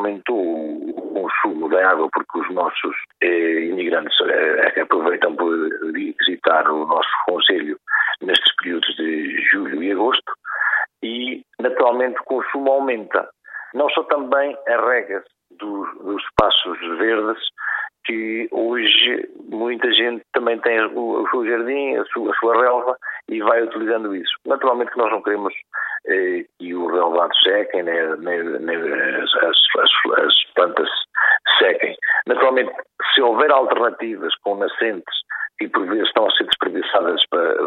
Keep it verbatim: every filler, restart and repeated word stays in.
aumentou o consumo da água porque os nossos eh, imigrantes eh, aproveitam por visitar o nosso concelho nestes períodos de julho e agosto e, naturalmente, o consumo aumenta. Não só também a rega dos, dos espaços verdes, que hoje muita gente também tem o, o seu jardim, a sua, a sua relva e vai utilizando isso. Naturalmente que nós não queremos eh, que os relevados sequem, nem, nem, nem as, as, as plantas sequem. Naturalmente, se houver alternativas com nascentes que por vezes estão a ser desperdiçadas para